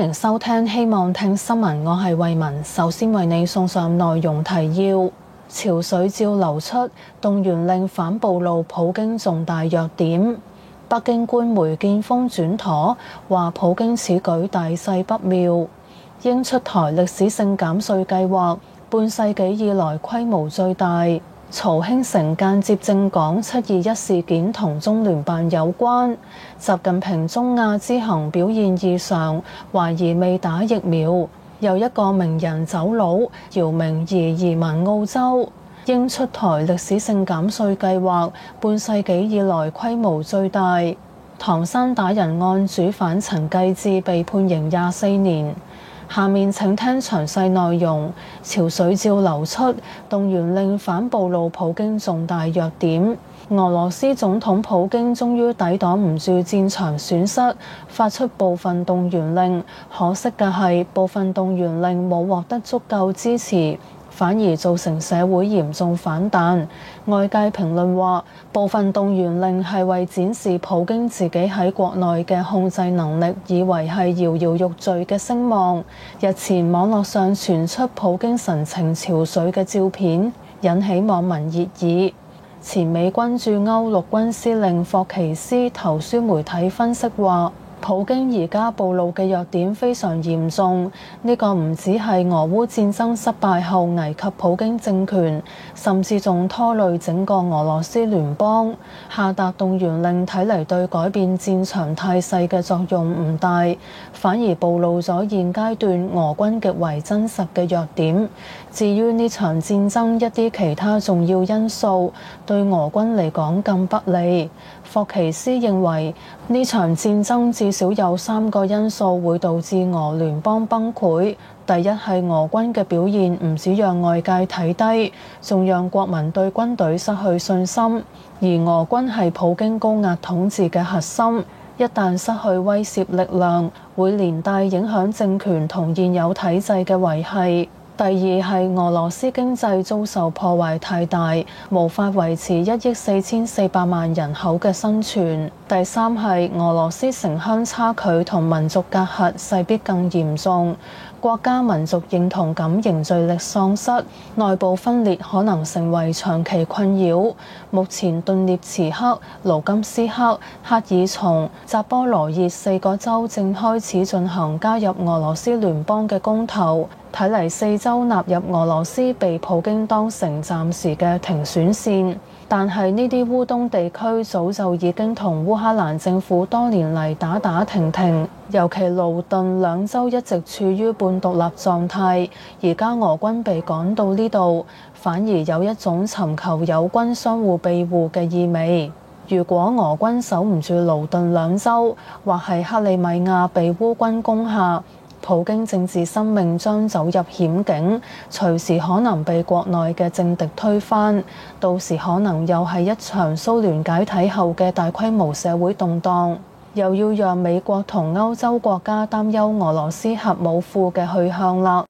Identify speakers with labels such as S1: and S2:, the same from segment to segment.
S1: 迎收聽，希望聽新聞，我係慧雯。首先為你送上內容提要：潮水照流出，動員令反暴露普京重大弱點。北京官媒見風轉舵，話普京此舉大勢不妙。英出台歷史性減稅計劃，半世紀以來規模最大。曹興誠間接正講721事件同中聯辦有關。習近平中亞之行表現異常，懷疑未打疫苗。又一個名人走佬，姚明移民澳洲。英出台歷史性減稅計劃，半世紀以來規模最大。唐山打人案主犯陳繼志被判刑24年。下面請聽詳細內容。潮水照流出，動員令反暴露普京重大弱點。俄羅斯總統普京終於抵擋唔住戰場損失，發出部分動員令。可惜嘅係，部分動員令冇獲得足夠支持，反而造成社會嚴重反彈。外界評論話，部分動員令係為展示普京自己喺國內嘅控制能力，以為係搖搖欲墜嘅聲望。日前網絡上傳出普京神情憔悴嘅照片，引起網民熱議。前美軍駐歐陸軍司令霍奇斯投書媒體分析話，普京而家暴露嘅弱點非常嚴重，呢個唔只係俄烏戰爭失敗後危及普京政權，甚至仲拖累整個俄羅斯聯邦。下達動員令睇嚟對改變戰場態勢嘅作用唔大，反而暴露咗現階段俄軍極為真實嘅弱點。至於呢場戰爭一啲其他重要因素，對俄軍嚟講更不利。霍奇斯認為呢場戰爭至少有3個因素會導致俄聯邦崩潰。第一係俄軍嘅表現唔止讓外界睇低，仲讓國民對軍隊失去信心。而俄軍係普京高壓統治嘅核心，一旦失去威懾力量，會連帶影響政權同現有體制嘅維繫。第二係俄羅斯經濟遭受破壞太大，無法維持1億4400萬人口嘅生存。第三係俄羅斯城鄉差距同民族隔閡勢必更嚴重，國家民族認同感凝聚力喪失，內部分裂可能成為長期困擾。目前頓涅茨克、盧甘斯克、赫爾松、扎波羅熱4個州正開始進行加入俄羅斯聯邦嘅公投。睇嚟4州納入俄羅斯被普京當成暫時嘅停選線，但係呢啲烏東地區早就已經同烏克蘭政府多年嚟打停停，尤其盧頓兩州一直處於半獨立狀態，而家俄軍被趕到呢度，反而有一種尋求友軍相互庇護嘅意味。如果俄軍守唔住盧頓兩州，或係克里米亞被烏軍攻下，普京政治生命將走入險境，隨時可能被國內嘅政敵推翻，到時可能又係一場蘇聯解體後嘅大規模社會動盪，又要讓美國同歐洲國家擔憂俄羅斯核武庫嘅去向啦。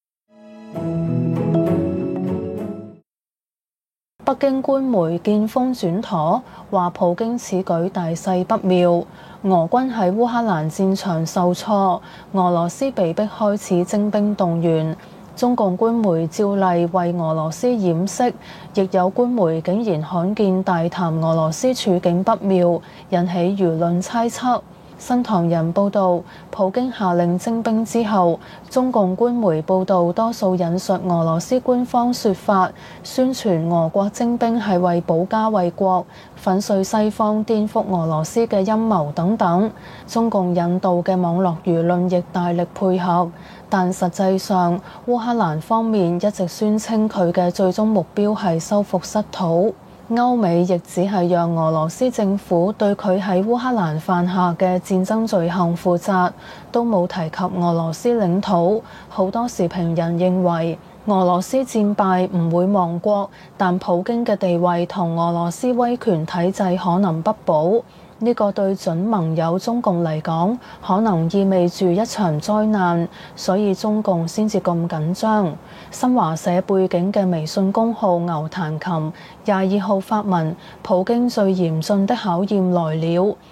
S1: 北京官媒見風轉舵，話普京此舉大勢不妙。俄軍喺烏克蘭戰場受挫，俄羅斯被迫開始徵兵動員。中共官媒照例為俄羅斯掩飾，亦有官媒竟然罕見大談俄羅斯處境不妙，引起輿論猜測。新唐人報導，普京下令徵兵之後，中共官媒報導多數引述俄羅斯官方說法，宣傳俄國徵兵係為保家衛國、粉碎西方顛覆俄羅斯嘅陰謀等等。中共引導嘅網絡輿論亦大力配合，但實際上烏克蘭方面一直宣稱佢嘅最終目標係收復失土。歐美亦只係讓俄羅斯政府對佢喺烏克蘭犯下嘅戰爭罪行負責，都冇提及俄羅斯領土。好多時評人認為俄羅斯戰敗唔會亡國，但普京嘅地位同俄羅斯威權體制可能不保。呢個對準盟友中共嚟講，可能意味住一場災難，所以中共先至咁緊張。新華社背景嘅微信公號牛彈琴22號發文，普京最嚴峻的考驗來了。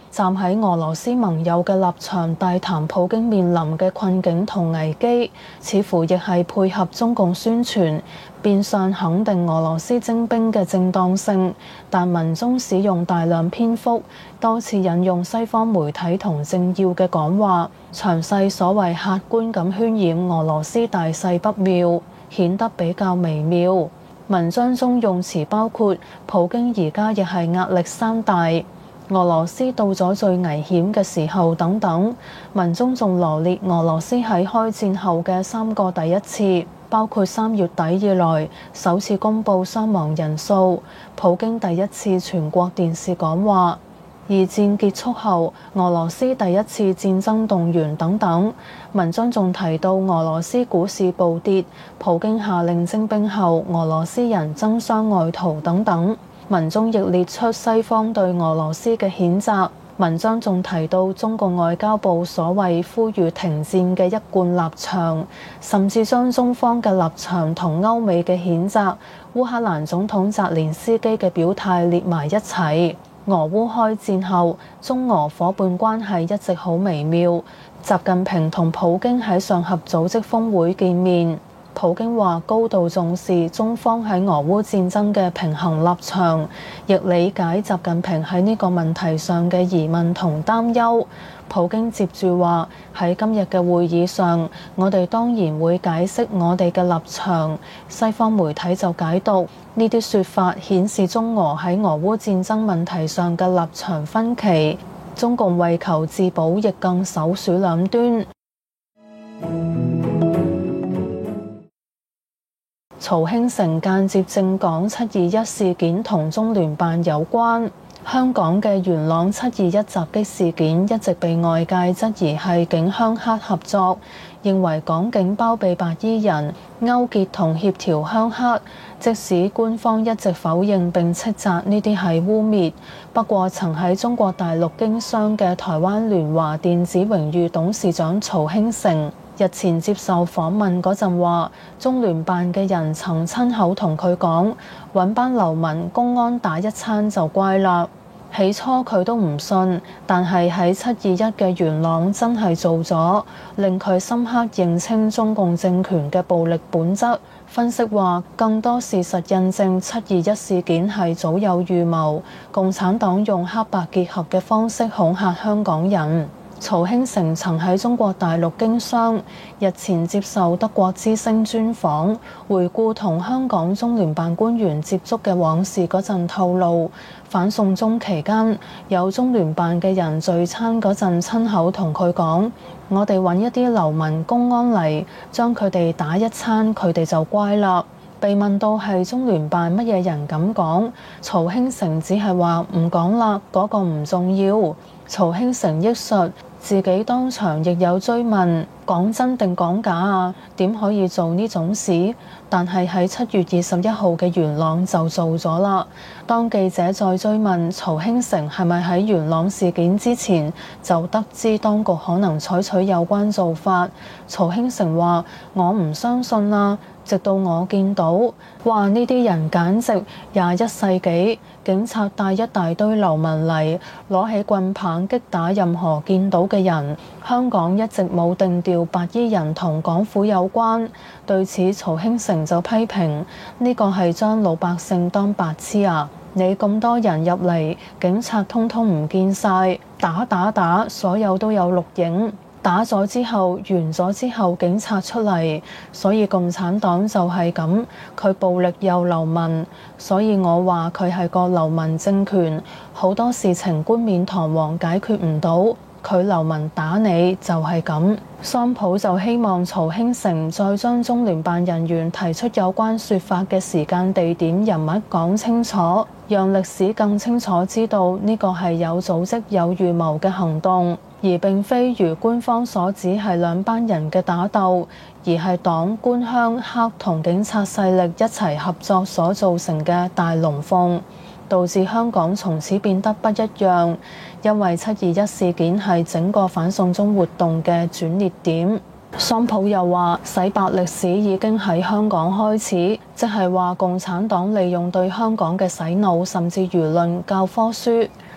S1: 站喺俄羅斯盟友嘅立場大談普京面臨嘅困境同危機，似乎亦係配合中共宣傳，變相肯定俄羅斯徵兵嘅正當性。但文中使用大量篇幅，多次引用西方媒體同政要嘅講話，詳細所謂客觀咁渲染俄羅斯大勢不妙，顯得比較微妙。文章中用詞包括普京而家亦係壓力山大，俄羅斯到咗最危險嘅時候等等。文中仲羅列俄羅斯喺開戰後嘅3個第一次，包括3月底以來首次公佈傷亡人數，普京第一次全國電視講話，二戰結束後俄羅斯第一次戰爭動員等等。文章仲提到俄羅斯股市暴跌，普京下令徵兵後俄羅斯人爭相外逃等等。文中亦列出西方對俄羅斯嘅譴責。文章仲提到中共外交部所謂呼籲停戰嘅一貫立場，甚至將中方嘅立場同歐美嘅譴責、烏克蘭總統澤連斯基嘅表態列埋一齊。俄烏開戰後，中俄伙伴關係一直好微妙。習近平同普京喺上合組織峰會見面，普京話高度重視中方喺俄烏戰爭嘅平衡立場，亦理解習近平喺呢個問題上嘅疑問同擔憂。普京接住話，喺今日嘅會議上，我哋當然會解釋我哋嘅立場。西方媒體就解讀呢啲說法顯示中俄喺俄烏戰爭問題上嘅立場分歧，中共為求自保亦更首鼠兩端。曹興誠間接正講721事件同中聯辦有關。香港嘅元朗721襲擊事件一直被外界質疑係警鄉黑合作，認為港警包庇白衣人，勾結同協調鄉黑。即使官方一直否認並斥責呢啲係污蔑，不過曾喺中國大陸經商嘅台灣聯華電子榮譽董事長曹興誠日前接受訪問嗰陣話，中聯辦嘅人曾親口同佢講，揾班流民公安打一餐就乖啦。起初佢都唔信，但係喺721嘅元朗真係做咗，令佢深刻認清中共政權嘅暴力本質。分析話，更多事實印證721事件係早有預謀，共產黨用黑白結合嘅方式恐嚇香港人。曹興誠曾喺中國大陸經商，日前接受德國之聲專訪，回顧同香港中聯辦官員接觸嘅往事嗰陣透露，反送中期間有中聯辦嘅人聚餐嗰陣親口同佢講，我哋揾一啲流民公安嚟，將佢哋打一餐，佢哋就乖啦。被問到係中聯辦乜嘢人咁講，曹興誠只係話唔講啦，嗰個唔重要。曹興誠憶述自己當場亦有追問，講真定講假啊？點可以做呢種事？但係喺7月21號嘅元朗就做咗啦。當記者再追問曹興誠係咪喺元朗事件之前就得知當局可能採取有關做法，曹興誠話：我唔相信啦。直到我見到，哇！呢啲人簡直21世紀，警察帶一大堆流民嚟，攞起棍棒擊打任何見到嘅人。香港一直冇定調白衣人同港府有關，對此曹興誠就批評呢個係將老百姓當白痴啊！你咁多人入嚟，警察通通唔見晒，打，所有都有錄影。打咗之後，完咗之後，警察出嚟，所以共產黨就係咁，佢暴力又流民，所以我話佢係個流民政權，好多事情冠冕堂皇解決唔到，佢流民打你就係咁。桑普就希望曹興誠再將中聯辦人員提出有關說法嘅時間、地點、人物講清楚，讓歷史更清楚知道呢個係有組織、有預謀嘅行動，而並非如官方所指係兩班人嘅打鬥，而係黨官鄉黑同警察勢力一齊合作所造成嘅大龍鳳，導致香港從此變得不一樣。因為721事件係整個反送中活動嘅轉捩點。桑普又話，洗白歷史已經喺香港開始，即係話共產黨利用對香港嘅洗腦甚至輿論教科書，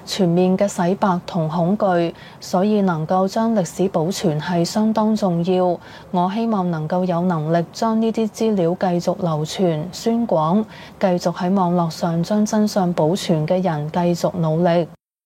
S1: 全面嘅洗白同恐懼，所以能夠將歷史保存係相當重要。我希望能夠有能力將呢啲資料繼續流傳、宣廣，繼續喺網絡上將真相保存嘅人繼續努力。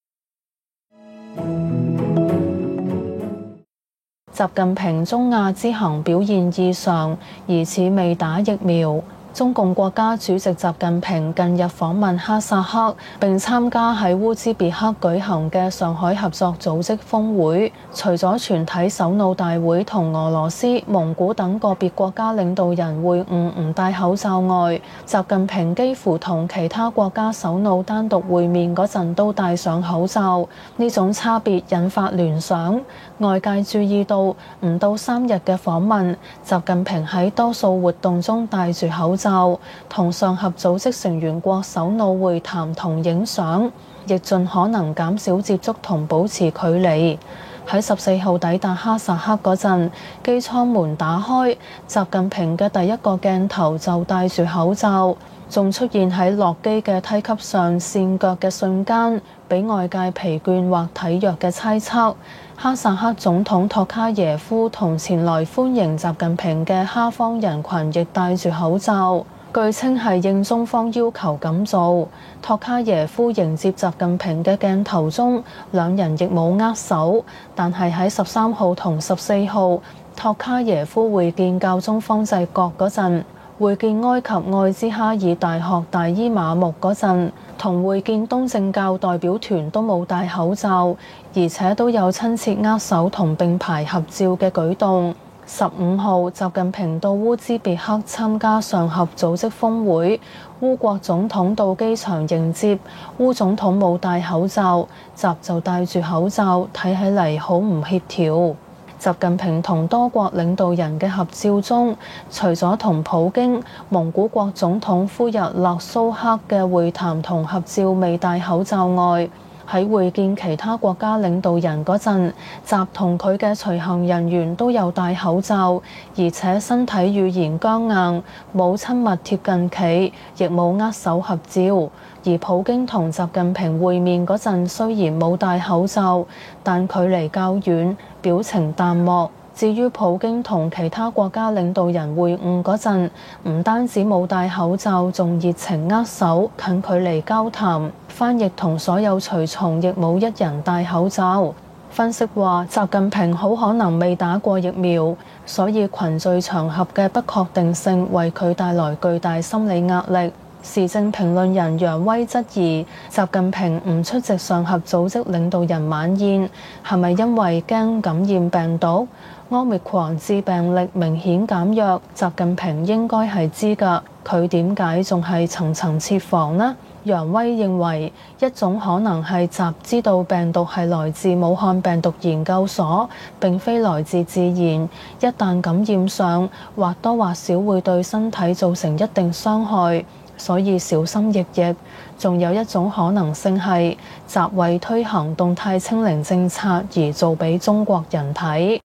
S1: 習近平中亞之行表現異常，疑似未打疫苗。中共國家主席習近平近日訪問哈薩克，並參加喺烏茲別克舉行嘅上海合作組織峰會。除咗全體首腦大會同俄羅斯、蒙古等個別國家領導人會晤唔戴口罩外，習近平幾乎同其他國家首腦單獨會面嗰陣都戴上口罩。呢種差別引發聯想，外界注意到唔到3日嘅訪問，習近平喺多數活動中戴住口罩，同上合組織成員國首腦會談同影相，亦盡可能減少接觸同保持距離。喺14號抵達哈薩克嗰陣，機艙門打開，習近平嘅第一個鏡頭就戴住口罩，仲出現喺落機嘅梯級上跣腳嘅瞬間，俾外界疲倦或體弱嘅猜測。哈薩克總統托卡耶夫同前來歡迎習近平嘅哈方人群亦戴住口罩，據稱係應中方要求咁做。托卡耶夫迎接習近平嘅鏡頭中，兩人亦冇握手，但係喺13號同14號，托卡耶夫會見教宗方濟各嗰陣，會見埃及愛茲哈爾大學大伊馬木嗰陣，同會見東正教代表團都冇戴口罩，而且都有親切握手同並排合照嘅舉動。15號，習近平到烏茲別克參加上合組織峰會，烏國總統到機場迎接，烏總統冇戴口罩，習就戴住口罩，睇起嚟好唔協調。習近平同多國領導人嘅合照中，除咗同普京、蒙古國總統呼日勒蘇克嘅會談同合照未戴口罩外，喺會見其他國家領導人嗰陣，習同佢嘅隨行人員都有戴口罩，而且身體語言僵硬，冇親密貼近企，亦冇握手合照。而普京同習近平會面嗰陣，雖然冇戴口罩，但距離較遠，表情淡漠。至於普京同其他國家領導人會晤嗰陣，唔單止冇戴口罩，仲熱情握手，近距離交談。翻譯同所有隨從亦冇一人戴口罩。分析話，習近平好可能未打過疫苗，所以群聚場合嘅不確定性為佢帶來巨大心理壓力。時政評論人楊威質疑，習近平唔出席上合組織領導人晚宴，係咪因為驚感染病毒？Omicron致病力明顯減弱，習近平應該係知㗎，佢點解仲係層層設防呢？楊威認為，一種可能係習知道病毒係來自武漢病毒研究所，並非來自自然，一旦感染上，或多或少會對身體造成一定傷害，所以小心翼翼。仲有一種可能性係習為推行動態清零政策而做俾中國人睇。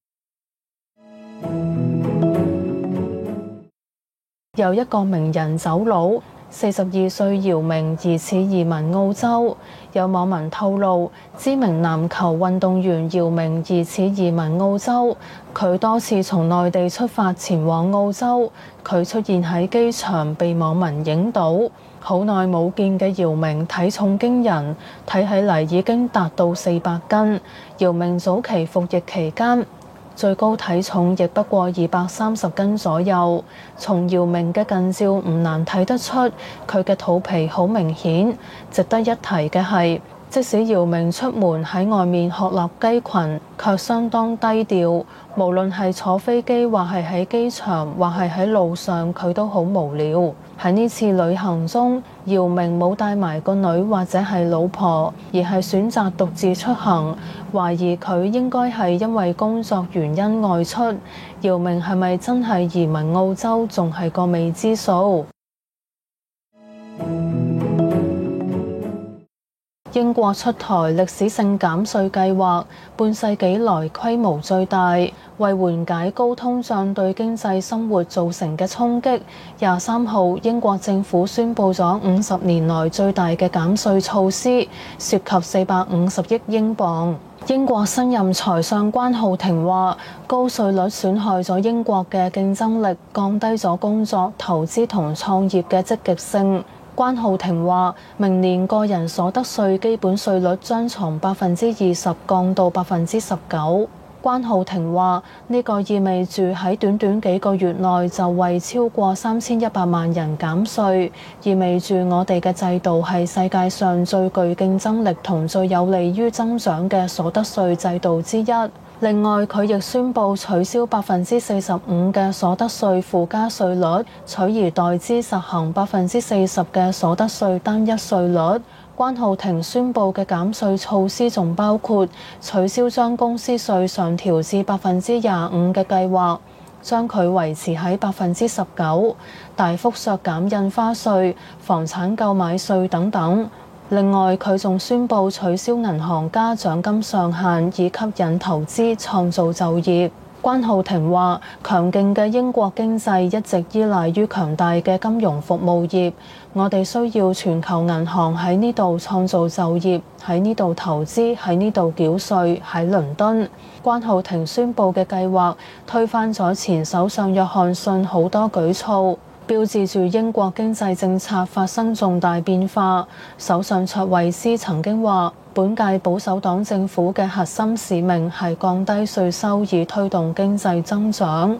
S1: 有一個名人走佬，42歲姚明疑似移民澳洲。有網民透露，知名籃球運動員姚明疑似移民澳洲，佢多次從內地出發前往澳洲，佢出現喺機場被網民影到。好耐冇見嘅姚明體重驚人，睇起嚟已經達到400斤。姚明早期服役期間，最高體重亦不過230斤左右。從姚明嘅近照唔難睇得出，佢嘅肚皮好明顯。值得一提嘅係，即使姚明出門喺外面鶴立雞群，卻相當低調。無論係坐飛機，或係喺機場，或係喺路上，佢都好無聊。喺呢次旅行中，姚明冇帶埋個女或者係老婆，而係選擇獨自出行。懷疑佢應該係因為工作原因外出。姚明係咪真係移民澳洲，仲係個未知數。 英國出台歷史性減稅計劃，半世紀來規模最大。為緩解高通脹對經濟生活造成嘅衝擊，23號英國政府宣布咗50年來最大嘅減稅措施，涉及450億英鎊。英國新任財相關浩庭話：高稅率損害咗英國嘅競爭力，降低咗工作、投資同創業嘅積極性。關浩庭話：明年個人所得稅基本稅率將從20%降到19%。關浩庭話：呢個意味住喺短短幾個月內就為超過3100萬人減稅，意味住我哋嘅制度係世界上最具競爭力同最有利於增長嘅所得稅制度之一。另外，佢亦宣布取消45%嘅所得稅附加稅率，取而代之實行40%嘅所得稅單一稅率。關浩庭宣布嘅減稅措施仲包括取消將公司稅上調至25%嘅計劃，將佢維持喺19%，大幅削減印花稅、房產購買稅等等。另外，佢仲宣布取消銀行家獎金上限，以吸引投資、創造就業。關浩庭話：強勁嘅英國經濟一直依賴於強大嘅金融服務業，我哋需要全球銀行喺呢度創造就業，喺呢度投資，喺呢度繳稅。喺倫敦，關浩庭宣布嘅計劃推翻咗前首相約翰遜好多舉措，標誌住英國經濟政策發生重大變化。首相卓慧思曾經話：本屆保守黨政府嘅核心使命係降低稅收以推動經濟增長。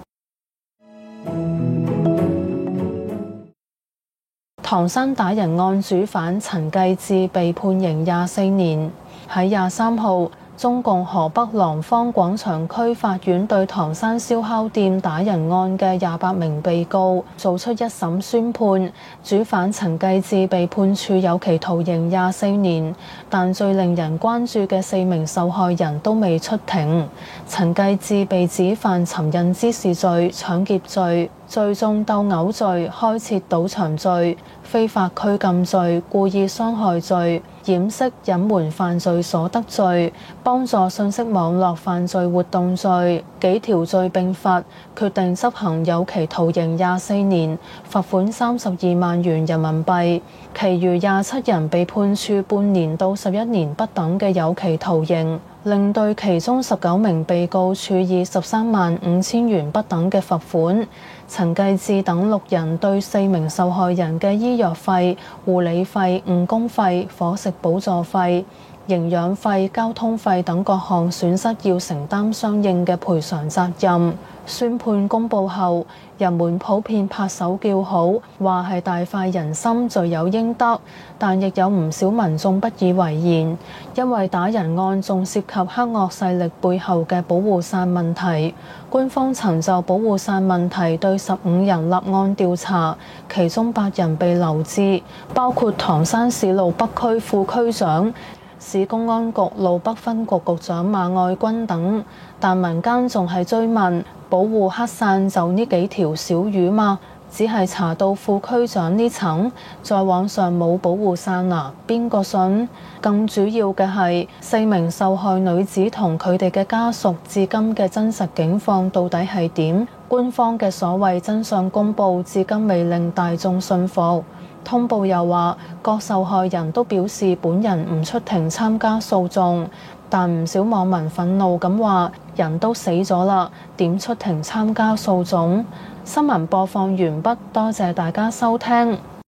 S1: 唐山打人案主犯陳繼志被判刑24年。喺23號，中共河北廊坊廣場區法院對唐山燒烤店打人案嘅28名被告做出一審宣判，主犯陳繼志被判處有期徒刑24年，但最令人關注嘅4名受害人都未出庭。陳繼志被指犯尋釁滋事罪、搶劫罪、聚眾鬥毆罪、開設賭場罪、非法拘禁罪、故意傷害罪、掩飾隱瞞犯罪所得罪、幫助信息網絡犯罪活動罪，幾條罪並罰，決定執行有期徒刑24年，罰款32萬元人民幣。其餘27人被判處半年到11年不等嘅有期徒刑，另對其中19名被告處以13萬5千元不等嘅罰款。陳繼志等6人對4名受害人嘅醫藥費、護理費、誤工費、伙食補助費、營養費、交通費等各項損失要承擔相應嘅賠償責任。宣判公佈後，人們普遍拍手叫好，話係大快人心、罪有應得。但亦有唔少民眾不以為然，因為打人案仲涉及黑惡勢力背後嘅保護傘問題。官方曾就保護傘問題對15人立案調查，其中8人被留置，包括唐山市路北區副區長、市公安局路北分局局長馬愛軍等。但民間仲係追問，保護黑傘就呢幾條小魚嘛？只係查到副區長呢層，再往上冇保護傘啊？邊個信？更主要嘅係4名受害女子同佢哋嘅家屬至今嘅真實境況到底係點？官方嘅所謂真相公佈至今未令大眾信服。通報又話，各受害人都表示本人唔出庭參加訴訟，但唔少網民憤怒咁話：人都死咗啦，點出庭參加訴訟？新聞播放完畢，多謝大家收聽。